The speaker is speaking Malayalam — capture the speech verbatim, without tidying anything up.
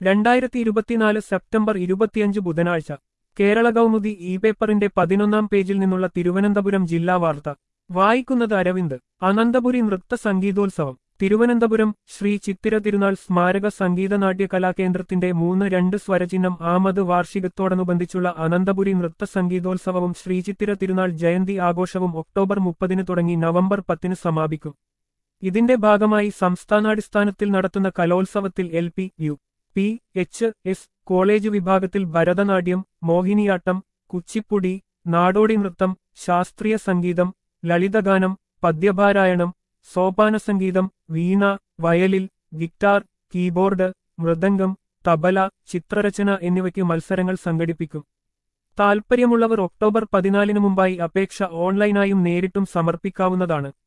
രണ്ടായിരത്തി ഇരുപത്തിനാല് സെപ്റ്റംബർ ഇരുപത്തിയഞ്ച് ബുധനാഴ്ച കേരള കൗമുദി ഇ പേപ്പറിന്റെ പതിനൊന്നാം പേജിൽ നിന്നുള്ള തിരുവനന്തപുരം ജില്ലാ വാർത്ത വായിക്കുന്നത് അരവിന്ദ്. അനന്തപുരി നൃത്ത സംഗീതോത്സവം തിരുവനന്തപുരം ശ്രീ ചിത്തിര തിരുനാൾ സ്മാരക സംഗീത നാട്യ കലാകേന്ദ്രത്തിന്റെ മൂന്ന് രണ്ട് സ്വരചിഹ്നം ആമത് വാർഷികത്തോടനുബന്ധിച്ചുള്ള അനന്തപുരി നൃത്ത സംഗീതോത്സവവും ശ്രീചിത്തിര തിരുനാൾ ജയന്തി ആഘോഷവും ഒക്ടോബർ മുപ്പതിന് തുടങ്ങി നവംബർ പത്തിന് സമാപിക്കും. ഇതിന്റെ ഭാഗമായി സംസ്ഥാനാടിസ്ഥാനത്തിൽ നടത്തുന്ന കലോത്സവത്തിൽ L P U P H S college വിഭാഗത്തിൽ ഭരതനാട്യം, മോഹിനിയാട്ടം, കുച്ചിപ്പുടി, നാടോടി നൃത്തം, ശാസ്ത്രീയ സംഗീതം, ലളിതഗാനം, പദ്യപാരായണം, സോപാനസംഗീതം, വീണ, വയലിൽ, ഗിറ്റാർ, കീബോർഡ്, മൃദംഗം, തബല, ചിത്രരചന എന്നിവയ്ക്ക് മത്സരങ്ങൾ സംഘടിപ്പിക്കും. താൽപ്പര്യമുള്ളവർ ഒക്ടോബർ പതിനാലിന് മുമ്പായി അപേക്ഷ ഓൺലൈനായും നേരിട്ടും സമർപ്പിക്കാവുന്നതാണ്.